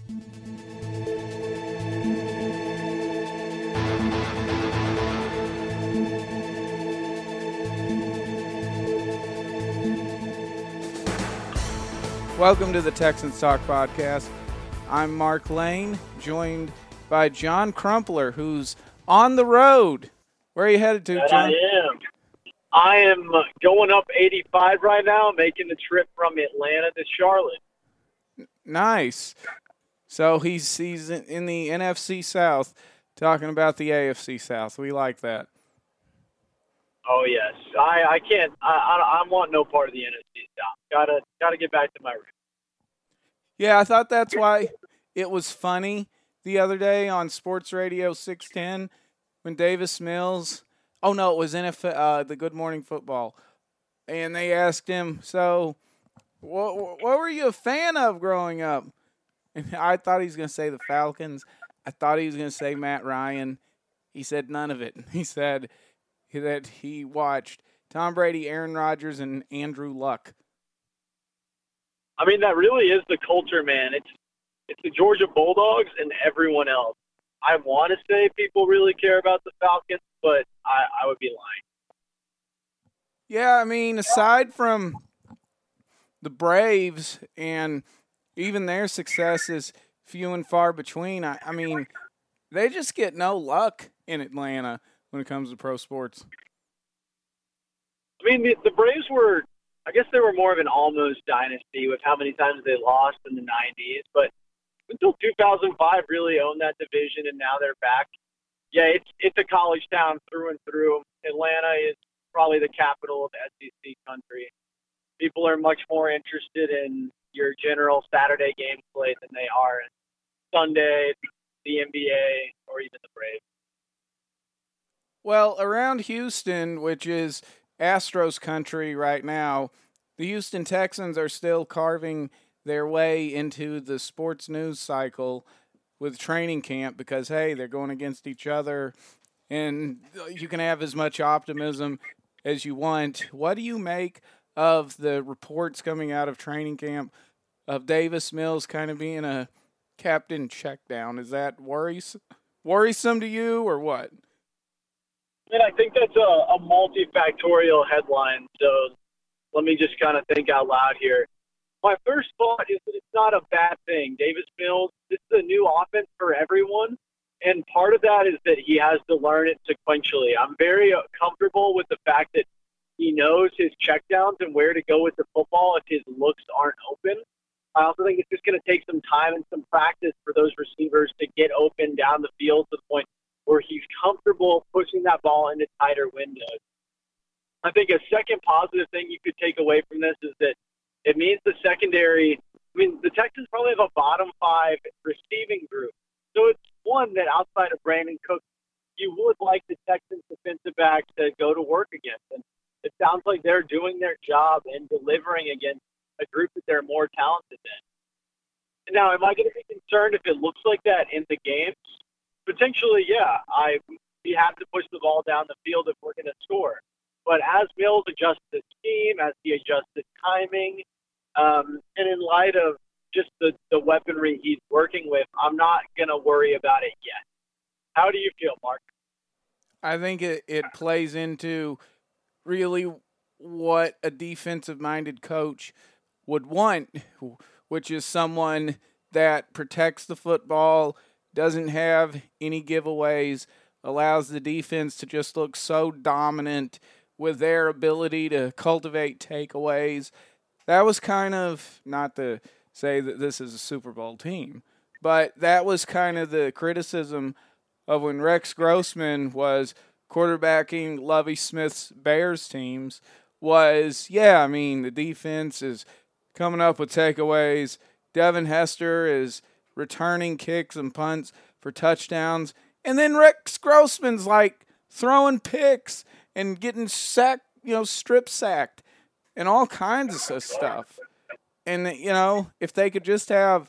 Welcome to the Texans Talk Podcast. I'm Mark Lane, joined by John Crumpler, who's on the road. Where are you headed to, John? I am going up 85 right now, making the trip from Atlanta to Charlotte. Nice. So he's in the NFC South, talking about the AFC South. We like that. Oh yes, I can't. I want no part of the NFC South. Gotta get back to my roots. Yeah, I thought that's why it was funny the other day on Sports Radio 610 when Davis Mills. Oh no, it was NFL, the Good Morning Football, and they asked him, "So, what were you a fan of growing up?" And I thought he was going to say the Falcons. I thought he was going to say Matt Ryan. He said none of it. He said that he watched Tom Brady, Aaron Rodgers, and Andrew Luck. I mean, that really is the culture, man. It's the Georgia Bulldogs and everyone else. I want to say people really care about the Falcons, but I would be lying. Yeah, I mean, aside from the Braves and even their success is few and far between, I mean, they just get no luck in Atlanta when it comes to pro sports. I mean, the Braves were, I guess they were more of an almost dynasty with how many times they lost in the 90s, but until 2005 really owned that division, and now they're back. Yeah, it's a college town through and through. Atlanta is probably the capital of SEC country. People are much more interested in your general Saturday game slate than they are in Sunday, the NBA, or even the Braves. Well, around Houston, which is Astros country right now, the Houston Texans are still carving their way into the sports news cycle with training camp because, hey, they're going against each other, and you can have as much optimism as you want. What do you make of the reports coming out of training camp of Davis Mills kind of being a captain checkdown? Is that worrisome to you or what? And I think that's a multifactorial headline, so let me just kind of think out loud here. My first thought is that it's not a bad thing. Davis Mills, this is a new offense for everyone, and part of that is that he has to learn it sequentially. I'm very comfortable with the fact that he knows his checkdowns and where to go with the football if his looks aren't open. I also think it's just going to take some time and some practice for those receivers to get open down the field to the point where he's comfortable pushing that ball into tighter windows. I think a second positive thing you could take away from this is that it means the secondary, I mean, the Texans probably have a bottom 5 receiving group. So it's one that outside of Brandon Cooks, you would like the Texans defensive backs to go to work against. And it sounds like they're doing their job and delivering against a group that they're more talented than. Now, am I going to be concerned if it looks like that in the games? Potentially, yeah. We have to push the ball down the field if we're going to score. But as Mills adjusts the scheme, as he adjusts the timing, and in light of just the weaponry he's working with, I'm not going to worry about it yet. How do you feel, Mark? I think it plays into really what a defensive-minded coach would want, which is someone that protects the football, doesn't have any giveaways, allows the defense to just look so dominant with their ability to cultivate takeaways. That was kind of, not to say that this is a Super Bowl team, but that was kind of the criticism of when Rex Grossman was quarterbacking Lovie Smith's Bears teams was, yeah, I mean, the defense is coming up with takeaways. Devin Hester is returning kicks and punts for touchdowns. And then Rex Grossman's like throwing picks and getting sacked, strip sacked and all kinds of stuff. And, if they could just have,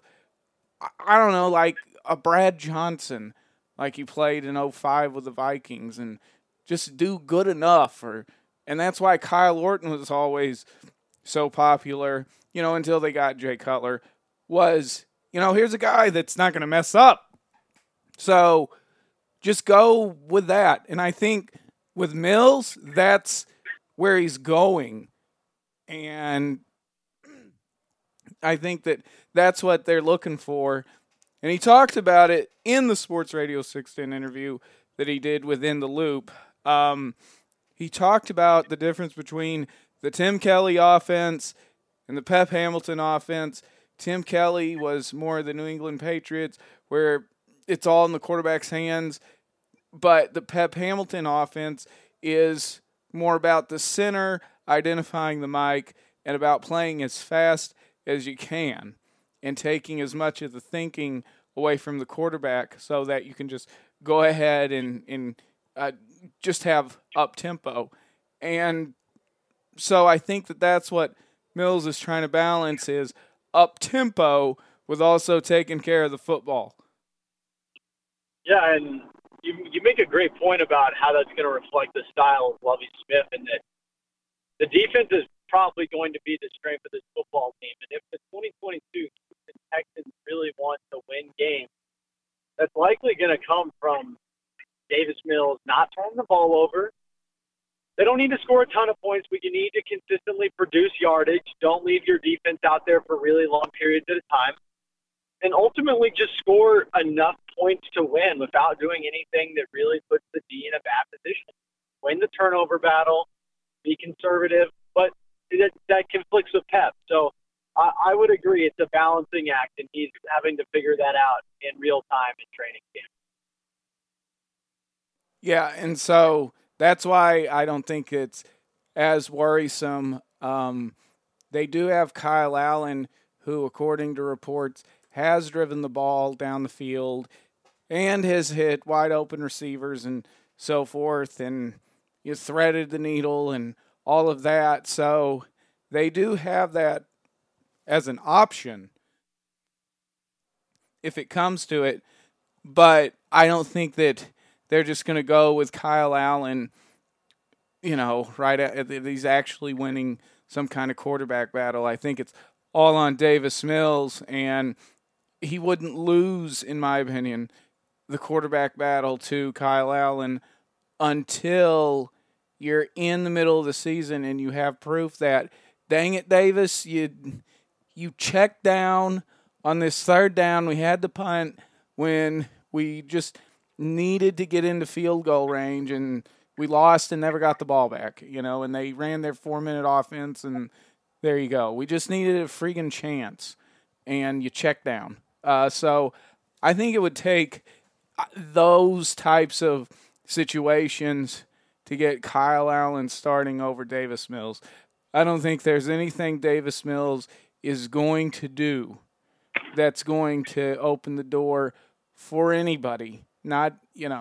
I don't know, like a Brad Johnson, like he played in 2005 with the Vikings, and just do good enough. And that's why Kyle Orton was always so popular, until they got Jay Cutler, was, here's a guy that's not going to mess up. So just go with that. And I think with Mills, that's where he's going. And I think that's what they're looking for. And he talked about it in the Sports Radio 610 interview that he did within the Loop. He talked about the difference between the Tim Kelly offense and the Pep Hamilton offense. Tim Kelly was more the New England Patriots, where it's all in the quarterback's hands. But the Pep Hamilton offense is more about the center, identifying the mic, and about playing as fast as you can and taking as much of the thinking away from the quarterback so that you can just go ahead and just have up-tempo. And so I think that's what Mills is trying to balance is up-tempo with also taking care of the football. Yeah, and you make a great point about how that's going to reflect the style of Lovie Smith, and that the defense is probably going to be the strength of this football team. And if the 2022 Houston Texans really want to win games, that's likely going to come from Davis Mills not turning the ball over. They don't need to score a ton of points, but you need to consistently produce yardage. Don't leave your defense out there for really long periods at a time. And ultimately just score enough points to win without doing anything that really puts the D in a bad position. Win the turnover battle, be conservative, but that conflicts with Pep. So I would agree it's a balancing act, and he's having to figure that out in real time in training camp. Yeah, and so that's why I don't think it's as worrisome. They do have Kyle Allen, who, according to reports, has driven the ball down the field and has hit wide open receivers and so forth, and threaded the needle and all of that. So they do have that as an option if it comes to it. But I don't think that they're just going to go with Kyle Allen, right at he's actually winning some kind of quarterback battle. I think it's all on Davis Mills, and he wouldn't lose, in my opinion, the quarterback battle to Kyle Allen until you're in the middle of the season and you have proof that, dang it, Davis, you checked down on this third down. We had the punt when we just needed to get into field goal range, and we lost and never got the ball back, and they ran their 4-minute offense, and there you go. We just needed a freaking chance, and you check down. So I think it would take those types of situations to get Kyle Allen starting over Davis Mills. I don't think there's anything Davis Mills is going to do that's going to open the door for anybody. Not,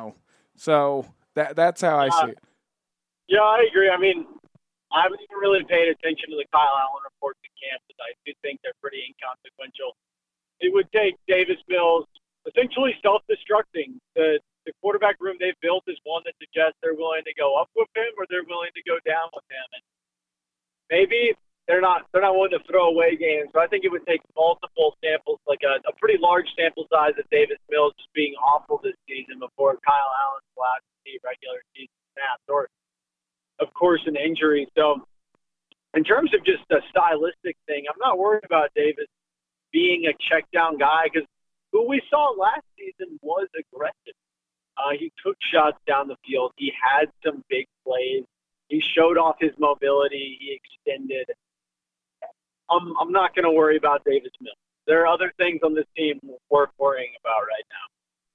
so that's how I see it. Yeah, I agree. I mean, I haven't even really paid attention to the Kyle Allen reports in camp, but I do think they're pretty inconsequential. It would take Davis Mills essentially self-destructing. The quarterback room they've built is one that suggests they're willing to go up with him or they're willing to go down with him. And maybe they're not willing to throw away games. So I think it would take multiple samples, like a pretty large sample size of Davis Mills just being awful this season before Kyle Allen's allowed to see regular season snaps, or, of course, an injury. So in terms of just a stylistic thing, I'm not worried about Davis being a check-down guy, because who we saw last season was aggressive. He took shots down the field. He had some big plays. He showed off his mobility. He extended. I'm not going to worry about Davis Mills. There are other things on this team worth worrying about right now.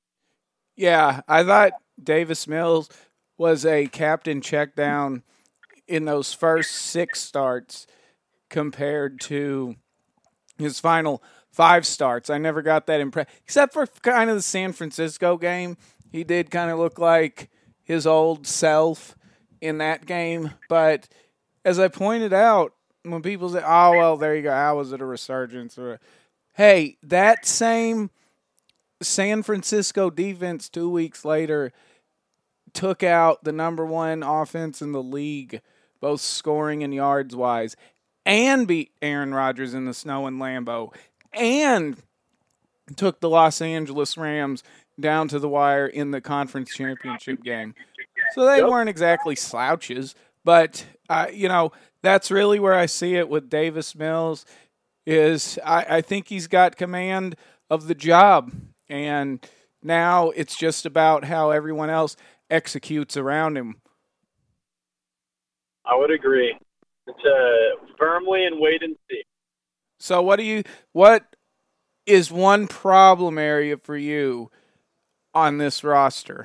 Yeah, I thought Davis Mills was a captain check down in those first 6 starts compared to his final 5 starts. I never got that impression, except for kind of the San Francisco game. He did kind of look like his old self in that game. But as I pointed out, when people say, oh, well, there you go, how was it a resurgence? Hey, that same San Francisco defense 2 weeks later took out the number 1 offense in the league, both scoring and yards-wise, and beat Aaron Rodgers in the snow in Lambeau, and took the Los Angeles Rams down to the wire in the conference championship game. So they weren't exactly slouches, but that's really where I see it with Davis Mills. Is I think he's got command of the job, and now it's just about how everyone else executes around him. I would agree. It's firmly and wait and see. So what is one problem area for you on this roster?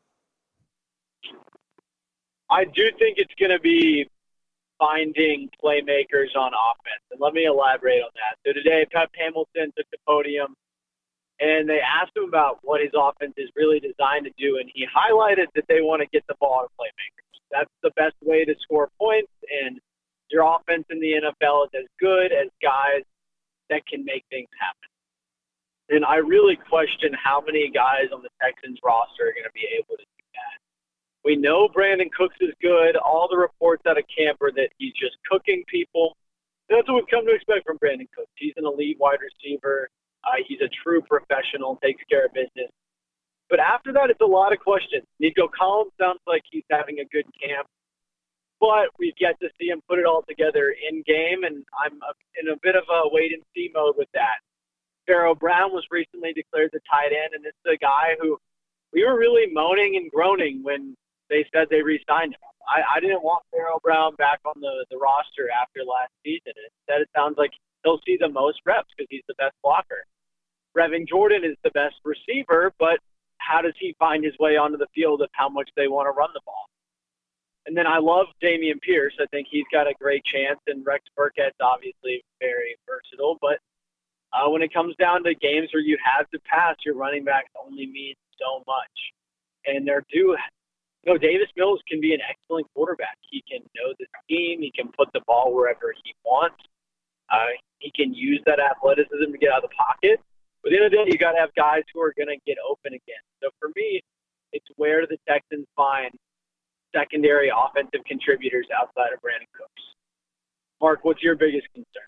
I do think it's going to be finding playmakers on offense. And let me elaborate on that. So today, Pep Hamilton took the podium, and they asked him about what his offense is really designed to do, and he highlighted that they want to get the ball to playmakers. That's the best way to score points, and your offense in the NFL is as good as guys that can make things happen. And I really question how many guys on the Texans roster are going to be able to do that. We know Brandon Cooks is good. All the reports out of camp are that he's just cooking people. That's what we've come to expect from Brandon Cooks. He's an elite wide receiver. He's a true professional, takes care of business. But after that, it's a lot of questions. Nico Collins sounds like he's having a good camp, but we've yet to see him put it all together in game, and I'm in a bit of a wait-and-see mode with that. Pharaoh Brown was recently declared the tight end, and this is a guy who we were really moaning and groaning when they said they re-signed him. I didn't want Pharaoh Brown back on the roster after last season. Instead, it sounds like he'll see the most reps because he's the best blocker. Brevin Jordan is the best receiver, but how does he find his way onto the field of how much they want to run the ball? And then I love Dameon Pierce. I think he's got a great chance, and Rex Burkhead's obviously very versatile. But when it comes down to games where you have to pass, your running backs only mean so much. And Davis Mills can be an excellent quarterback. He can know the scheme. He can put the ball wherever he wants. He can use that athleticism to get out of the pocket. But at the end of the day, you got to have guys who are going to get open again. So for me, it's where do the Texans find secondary offensive contributors outside of Brandon Cooks? Mark, what's your biggest concern?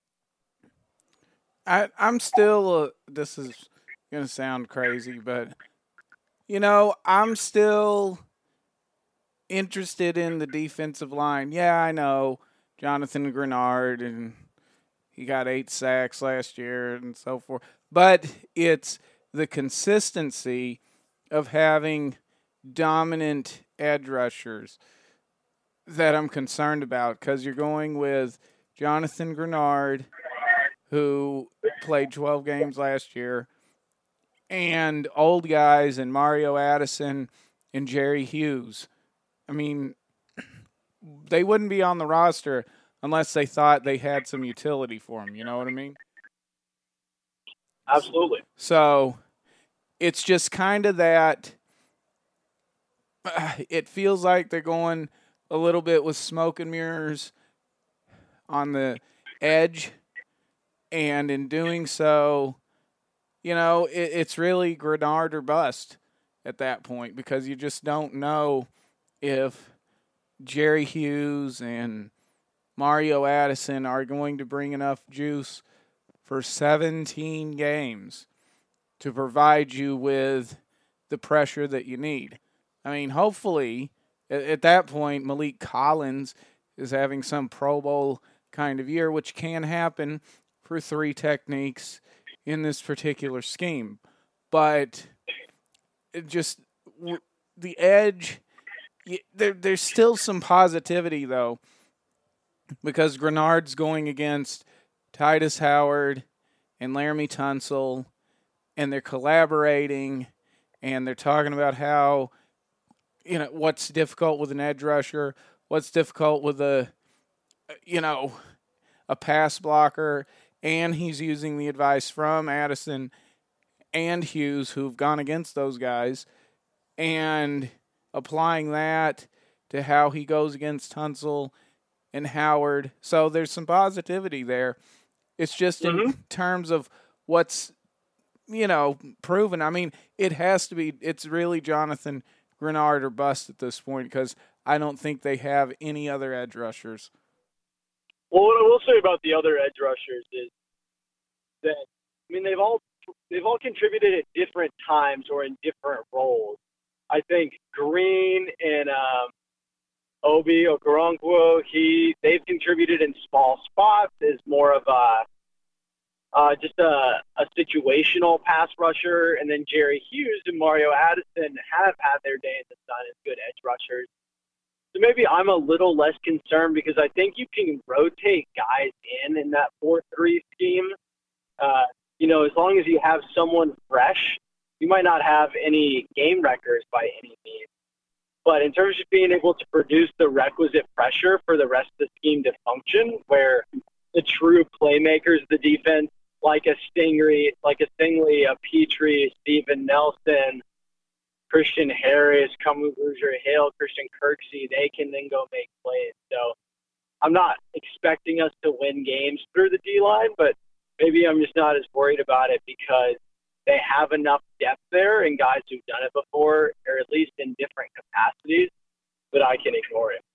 I'm still, this is going to sound crazy, but, I'm still interested in the defensive line. Yeah, I know Jonathan Grenard, and he got 8 sacks last year and so forth. But it's the consistency of having dominant edge rushers that I'm concerned about, because you're going with Jonathan Grenard, who played 12 games last year, and old guys and Mario Addison and Jerry Hughes. I mean, they wouldn't be on the roster unless they thought they had some utility for them. You know what I mean? Absolutely. So it's just kind of that it feels like they're going a little bit with smoke and mirrors on the edge. And in doing so, it's really Grenard or bust at that point, because you just don't know if Jerry Hughes and Mario Addison are going to bring enough juice for 17 games to provide you with the pressure that you need. I mean, hopefully, at that point, Malik Collins is having some Pro Bowl kind of year, which can happen for 3 techniques in this particular scheme. But just the edge, there's still some positivity, though, because Grenard's going against Titus Howard and Laramie Tunsil, and they're collaborating, and they're talking about how, what's difficult with an edge rusher, what's difficult with a pass blocker, and he's using the advice from Addison and Hughes, who've gone against those guys, and applying that to how he goes against Tunsil and Howard. So there's some positivity there. It's just in terms of what's, proven. I mean, it's really Jonathan Grenard or bust at this point, because I don't think they have any other edge rushers. Well, what I will say about the other edge rushers is that, they've all contributed at different times or in different roles. I think Green and Obi Okoronkwo, they've contributed in small spots as more of just a situational pass rusher, and then Jerry Hughes and Mario Addison have had their day in the sun as good edge rushers. So maybe I'm a little less concerned because I think you can rotate guys in that 4-3 scheme. As long as you have someone fresh, you might not have any game records by any means. But in terms of being able to produce the requisite pressure for the rest of the scheme to function, where the true playmakers of the defense, like a Stingley, a Petrie, Steven Nelson, Christian Harris, Kamu Grugier-Hale, Christian Kirksey, they can then go make plays. So I'm not expecting us to win games through the D-line, but maybe I'm just not as worried about it because they have enough depth there and guys who've done it before, or at least in different capacities, that I can ignore it.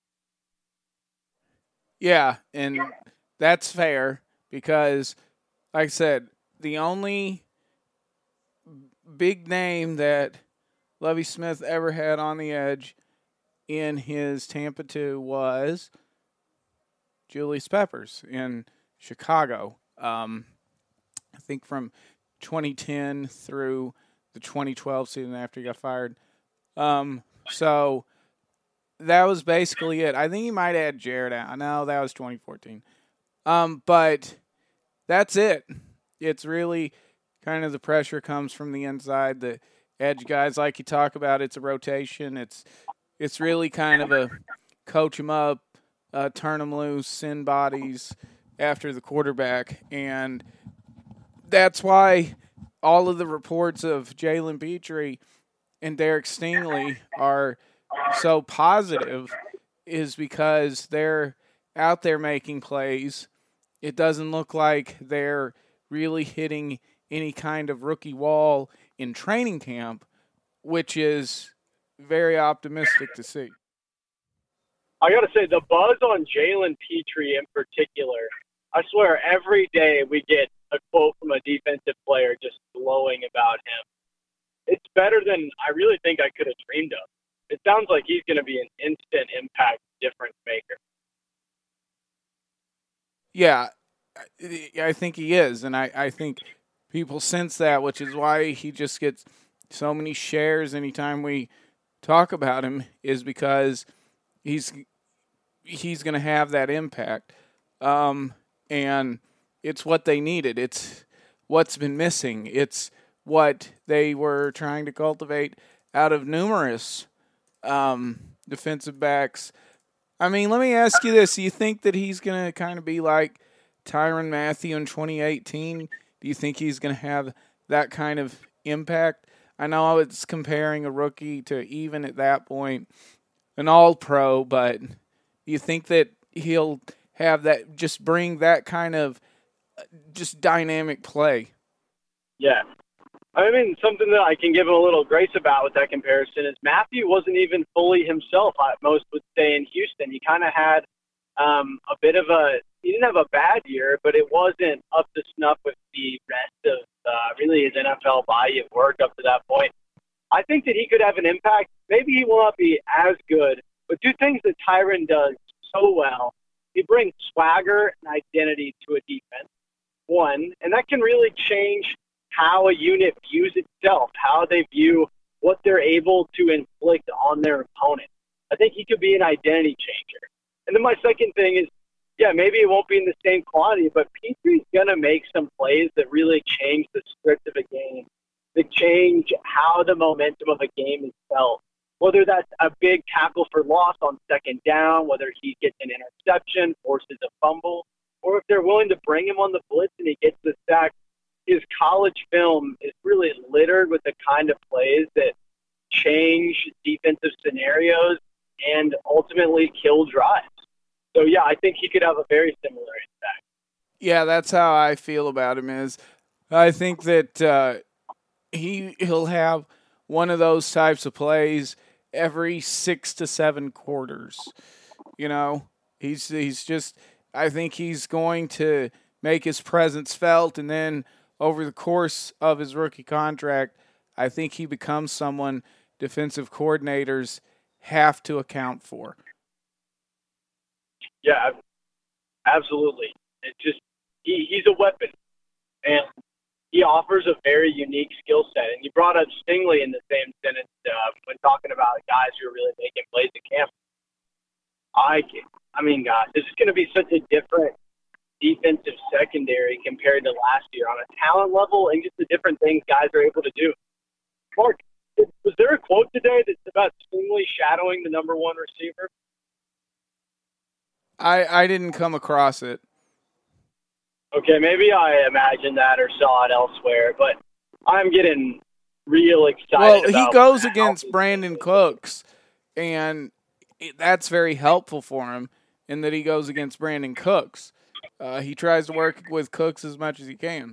Yeah, and that's fair because, like I said, the only big name that Lovie Smith ever had on the edge in his Tampa 2 was Julius Peppers in Chicago. I think from 2010 through the 2012 season after he got fired. So that was basically it. I think he might add Jared out. No, that was 2014. But that's it. It's really kind of the pressure comes from the inside. The edge guys, like you talk about, it's a rotation. It's really kind of a coach them up, turn them loose, send bodies after the quarterback. And that's why all of the reports of Jalen Petrie and Derek Stingley are so positive is because they're out there making plays. It doesn't look like they're really hitting any kind of rookie wall in training camp, which is very optimistic to see. I got to say, the buzz on Jalen Petrie in particular, I swear every day we get a quote from a defensive player just glowing about him. It's better than I really think I could have dreamed of. It sounds like he's going to be an instant impact difference maker. Yeah, I think he is, and I think people sense that, which is why he just gets so many shares anytime we talk about him, is because he's going to have that impact. And it's what they needed. It's what's been missing. It's what they were trying to cultivate out of numerous defensive backs. I mean, let me ask you this. Do you think that he's going to kind of be like Tyrann Mathieu in 2018? Do you think he's going to have that kind of impact? I know it's comparing a rookie to even at that point an all-pro, but do you think that he'll have that, just bring that kind of just dynamic play? Yeah. I mean, something that I can give him a little grace about with that comparison is Mathieu wasn't even fully himself, most would say, in Houston. He kind of had a bit of he didn't have a bad year, but it wasn't up to snuff with the rest of really his NFL body of work up to that point. I think that he could have an impact. Maybe he will not be as good, but two things that Tyrann does so well. He brings swagger and identity to a defense, one, and that can really change how a unit views itself, how they view what they're able to inflict on their opponent. I think he could be an identity changer. And then my second thing is, yeah, maybe it won't be in the same quantity, but Petrie's going to make some plays that really change the script of a game, that change how the momentum of a game is felt. Whether that's a big tackle for loss on second down, whether he gets an interception, forces a fumble, or if they're willing to bring him on the blitz and he gets the sack. His college film is really littered with the kind of plays that change defensive scenarios and ultimately kill drives. So, yeah, I think he could have a very similar impact. Yeah, that's how I feel about him. Is I think that he'll have one of those types of plays every 6 to 7 quarters. You know, he's just, I think he's going to make his presence felt, and then over the course of his rookie contract, I think he becomes someone defensive coordinators have to account for. Yeah, absolutely. It's just he's a weapon, and he offers a very unique skill set. And you brought up Stingley in the same sentence when talking about guys who are really making plays at camp. I mean, gosh, this is going to be such a different defensive secondary compared to last year on a talent level and just the different things guys are able to do. Mark, was there a quote today that's about Stingley shadowing the number one receiver? I didn't come across it. Okay, maybe I imagined that or saw it elsewhere, but I'm getting real excited. Well, he goes against Brandon Cooks, and that's very helpful for him in that he goes against Brandon Cooks. He tries to work with Cooks as much as he can.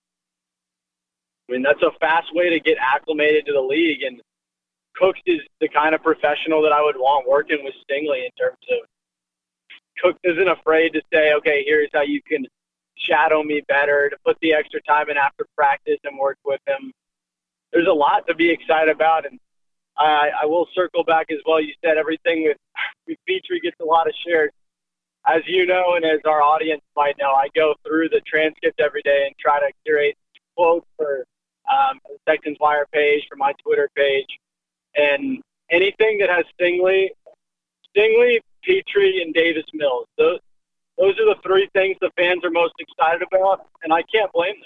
I mean, that's a fast way to get acclimated to the league, and Cooks is the kind of professional that I would want working with Stingley in terms of Cooks isn't afraid to say, okay, here's how you can shadow me better, to put the extra time in after practice and work with him. There's a lot to be excited about, and I will circle back as well. You said everything with Petrie gets a lot of shares. As you know, and as our audience might know, I go through the transcript every day and try to curate quotes for the Texans Wire page, for my Twitter page, and anything that has Stingley, Petrie, and Davis Mills. Those are the three things the fans are most excited about, and I can't blame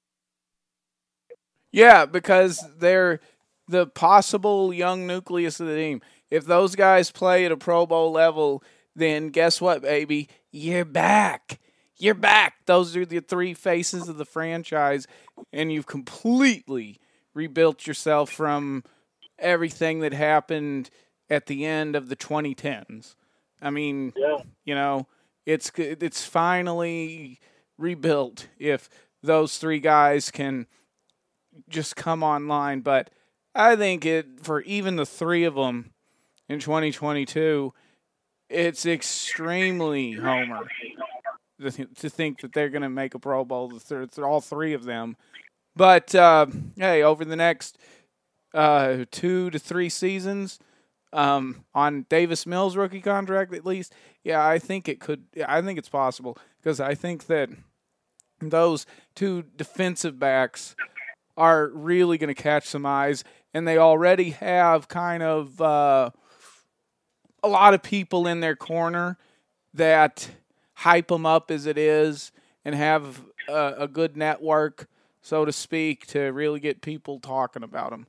them. Yeah, because they're the possible young nucleus of the team. If those guys play at a Pro Bowl level, then guess what, baby? You're back. You're back. Those are the three faces of the franchise, and you've completely rebuilt yourself from everything that happened at the end of the 2010s. I mean, you know, it's finally rebuilt if those three guys can just come online. But I think for even the three of them in 2022, it's extremely homer to think that they're going to make a Pro Bowl, all three of them. But, hey, over the next 2 to 3 seasons, on Davis Mills' rookie contract at least, yeah, I think it's possible, because I think that those two defensive backs are really going to catch some eyes, and they already have kind of a lot of people in their corner that hype them up as it is and have a good network, so to speak, to really get people talking about them.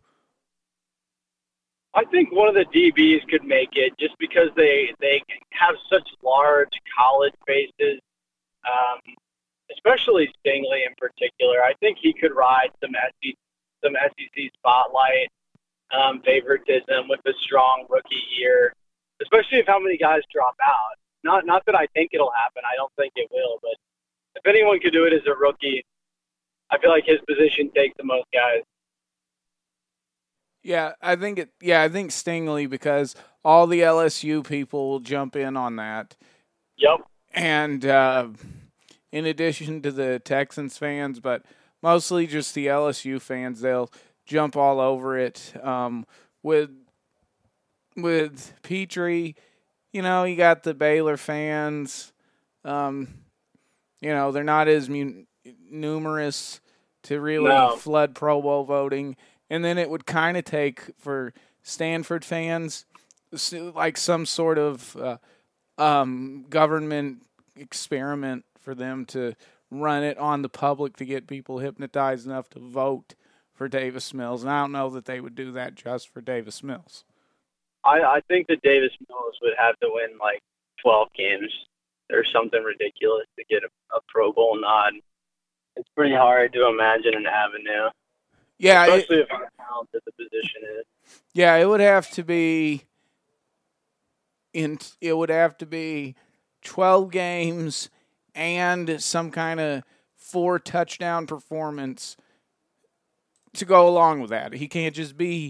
I think one of the DBs could make it just because they have such large college bases, especially Stingley in particular. I think he could ride some SEC spotlight, favoritism with a strong rookie year, especially if how many guys drop out. Not that I think it'll happen. I don't think it will, but if anyone could do it as a rookie, I feel like his position takes the most guys. Yeah, I think Stingley, because all the LSU people will jump in on that. Yep. And in addition to the Texans fans, but mostly just the LSU fans, they'll jump all over it. With Petrie, you know, you got the Baylor fans. You know, they're not as numerous to really flood Pro Bowl voting. And then it would kind of take for Stanford fans like some sort of government experiment for them to run it on the public to get people hypnotized enough to vote for Davis Mills. And I don't know that they would do that just for Davis Mills. I think that Davis Mills would have to win like 12 games or something ridiculous to get a Pro Bowl nod. It's pretty hard to imagine an avenue. Yeah, especially if how talented the position is. Yeah, it would have to be 12 games and some kind of 4 touchdown performance to go along with that. He can't just be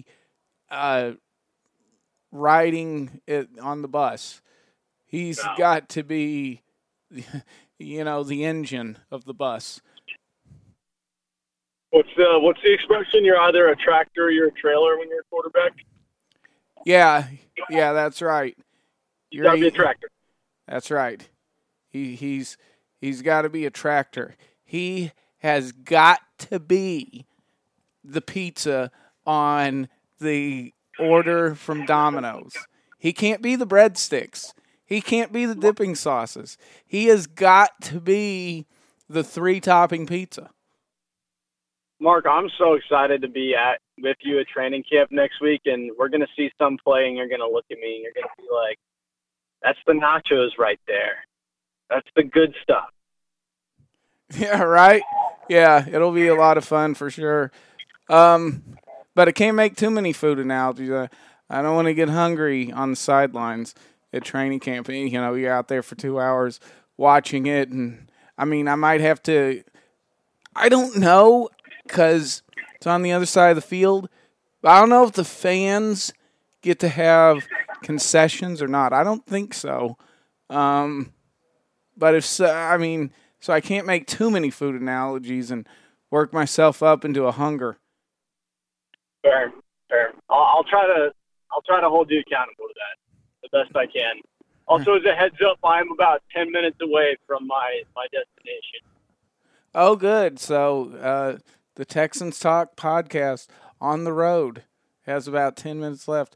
riding it on the bus. He's got to be, you know, the engine of the bus. What's the expression? You're either a tractor or you're a trailer when you're a quarterback. Yeah, that's right. You gotta be a tractor. That's right. He's got to be a tractor. He has got to be the pizza on the order from Domino's. He can't be the breadsticks. He can't be the dipping sauces. He has got to be the 3-topping pizza. Mark, I'm so excited to be with you at training camp next week, and we're going to see some play, and you're going to look at me, and you're going to be like, that's the nachos right there. That's the good stuff. Yeah, right? Yeah, it'll be a lot of fun for sure. But I can't make too many food analogies. I don't want to get hungry on the sidelines at training camp. You know, you're out there for 2 hours watching it, and I mean, I might have to. I don't know because it's on the other side of the field. I don't know if the fans get to have concessions or not. I don't think so. But if so, I mean, so I can't make too many food analogies and work myself up into a hunger. Fair. I'll try to hold you accountable to that the best I can. Also, as a heads up, I'm about 10 minutes away from my destination. Oh, good. So the Texans Talk podcast on the road has about 10 minutes left.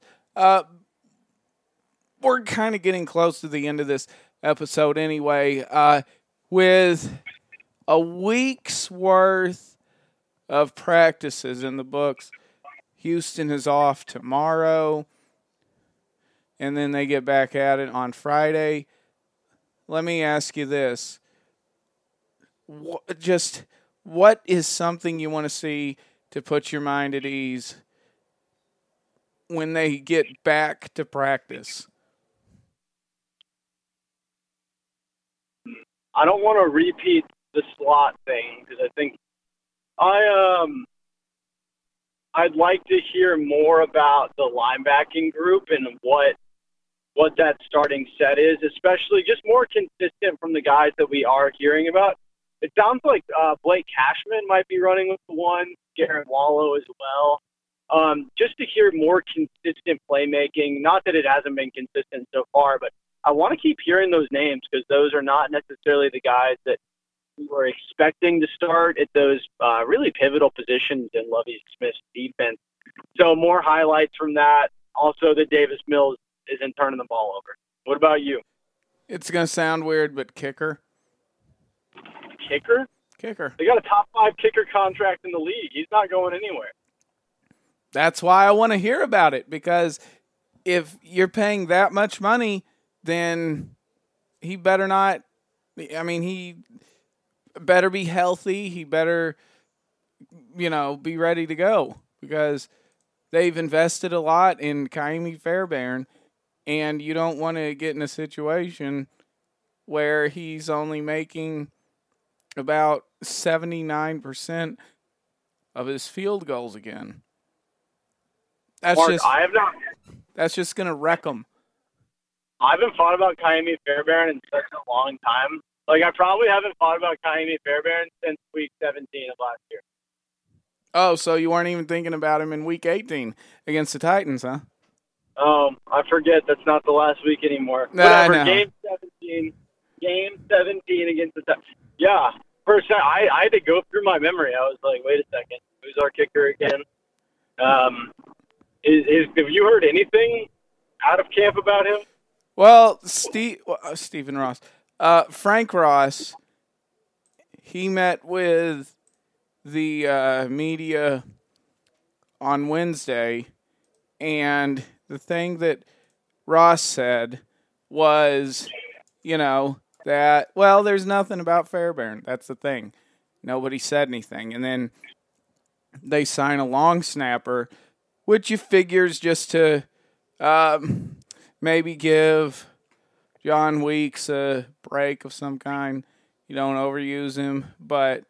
We're kind of getting close to the end of this episode anyway. With a week's worth of practices in the books, Houston is off tomorrow, and then they get back at it on Friday. Let me ask you this. What is something you want to see to put your mind at ease when they get back to practice? I don't want to repeat the slot thing because I think I'd like to hear more about the linebacking group and what that starting set is, especially just more consistent from the guys that we are hearing about. It sounds like Blake Cashman might be running with the one, Garrett Wallow as well. Just to hear more consistent playmaking. Not that it hasn't been consistent so far, but I want to keep hearing those names because those are not necessarily the guys that we were expecting to start at those really pivotal positions in Lovie Smith's defense. So more highlights from that. Also, that Davis Mills isn't turning the ball over. What about you? It's going to sound weird, but kicker. Kicker? Kicker. They got a top 5 kicker contract in the league. He's not going anywhere. That's why I want to hear about it, because if you're paying that much money, then he better not – I mean, he better be healthy. He better, be ready to go, because they've invested a lot in Kaimi Fairbairn, and you don't want to get in a situation where he's only making about 79% of his field goals again. That's just going to wreck him. I haven't thought about Kaimi Fairbairn in such a long time. Like, I probably haven't thought about Kaimi Fairbairn since week 17 of last year. Oh, so you weren't even thinking about him in week 18 against the Titans, huh? Oh, I forget. That's not the last week anymore. Whatever. No. Game 17 against the Titans. Yeah. First, I had to go through my memory. I was like, wait a second. Who's our kicker again? Have you heard anything out of camp about him? Well, Stephen Ross. Frank Ross, he met with the media on Wednesday, and the thing that Ross said was, that, well, there's nothing about Fairbairn. That's the thing. Nobody said anything. And then they sign a long snapper, which you figures just to maybe give John Weeks a break of some kind. You don't overuse him, but,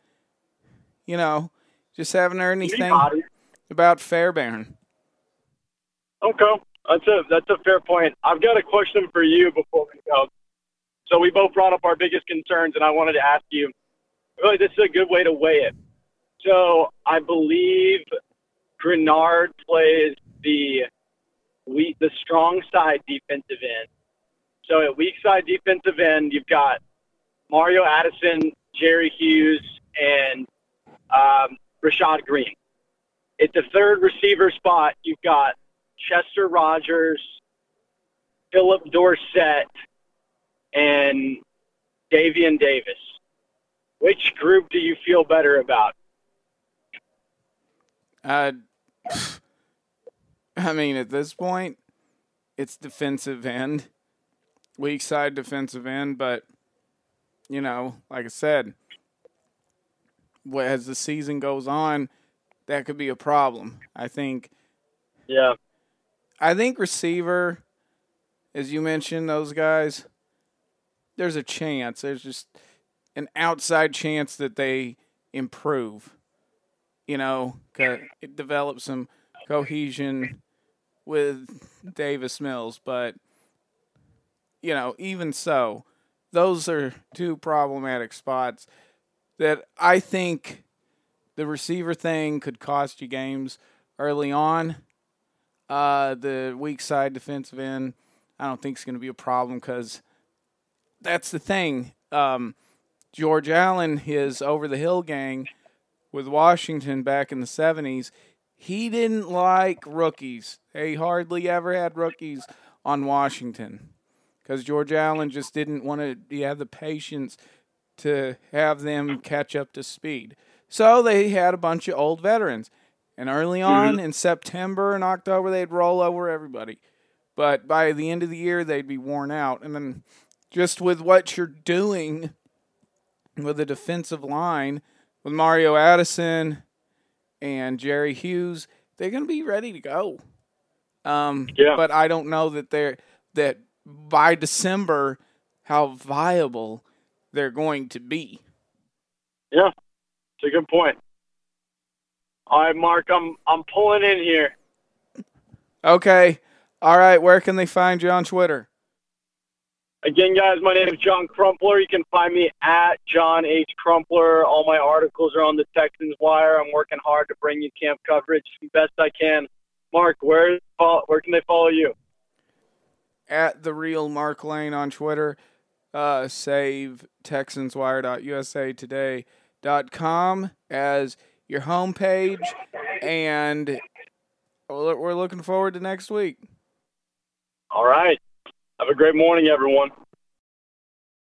just haven't heard anything about Fairbairn. Okay. That's a fair point. I've got a question for you before we go. So we both brought up our biggest concerns, and I wanted to ask you, really, this is a good way to weigh it. So I believe Grenard plays the strong side defensive end. So at weak side defensive end, you've got Mario Addison, Jerry Hughes, and Rashad Green. At the third receiver spot, you've got Chester Rogers, Philip Dorsett, and Davian Davis. Which group do you feel better about? I mean, at this point, it's defensive end, weak side defensive end, but, like I said, as the season goes on, that could be a problem. I think receiver, as you mentioned, those guys, there's a chance. There's just an outside chance that they improve. It develops some cohesion with Davis Mills. But, even so, those are two problematic spots that I think the receiver thing could cost you games early on. The weak side defensive end, I don't think it's going to be a problem because that's the thing. George Allen, his over-the-hill gang with Washington back in the 70s, he didn't like rookies. He hardly ever had rookies on Washington because George Allen just didn't want to have the patience to have them catch up to speed. So they had a bunch of old veterans. And early on in September and October, they'd roll over everybody. But by the end of the year, they'd be worn out. And then just with what you're doing with the defensive line, with Mario Addison and Jerry Hughes, they're going to be ready to go. But I don't know that by December how viable they're going to be. Yeah, it's a good point. All right, Mark, I'm pulling in here. Okay. All right, where can they find you on Twitter? Again, guys, my name is John Crumpler. You can find me at John H. Crumpler. All my articles are on the Texans Wire. I'm working hard to bring you camp coverage the best I can. Mark, where can they follow you? At the real Mark Lane on Twitter. Save TexansWire.usatoday.com as your homepage, and we're looking forward to next week. All right. Have a great morning, everyone.